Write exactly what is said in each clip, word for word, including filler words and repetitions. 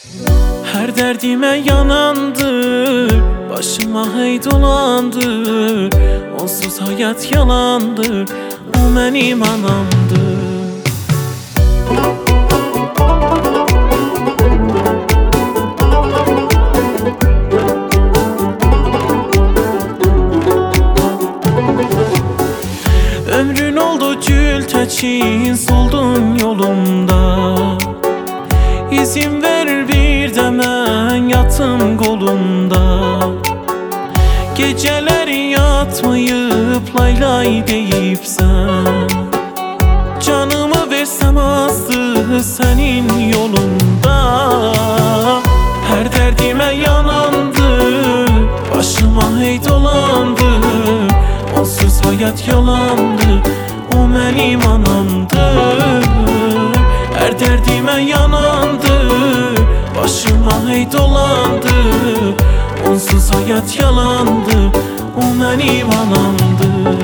Her derdime yanandı, başıma hey dolandı. Onsuz hayat yalandır, o benim anamdır. Ömrün oldu gül təçin, soldun yolumda. İzin ver bir de mən yatım qolunda. Geceleri yatmayıp lay lay deyipsən. Canımı versem azdı senin yolunda. Her derdime yanandı, başıma hey dolandı. Onsuz hayat yalandı, o benim anamdır. Her derdime yanandı, başıma hey dolandı. Onsuz hayat yalandı, o benim anamdır.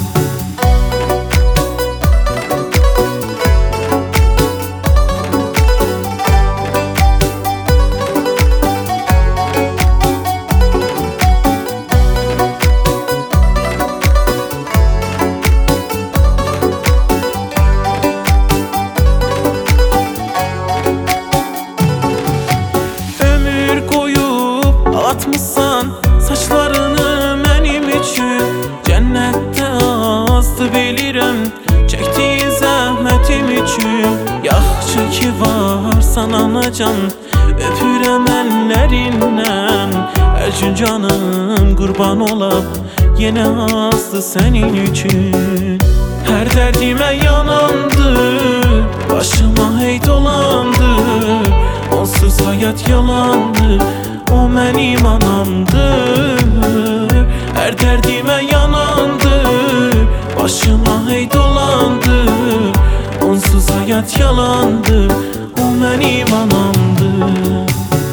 Atmışsan saçlarını benim için, cennette azdı bilirəm çektiğin zahmetim için. Yaxşı ki varsan anacan, öpürəm ellerinden. Her gün canım kurban ola, yine azdı senin için. Her derdime yanandı, başıma hey dolandı. Onsuz hayat yalandı, o benim anamdır. Her derdime yanandı, başıma hey dolandı. Onsuz hayat yalandı, o benim anamdır.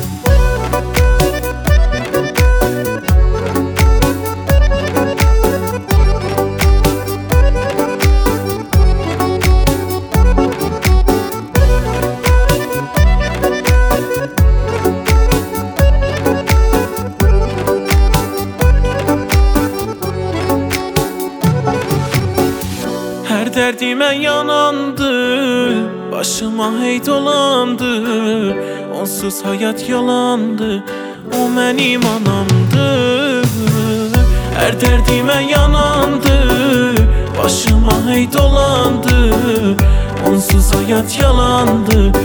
Her derdime yanandı, başıma hey dolandı. Onsuz hayat yalandı, o benim anamdır. Her derdime yanandı, başıma hey dolandı. Onsuz hayat yalandı,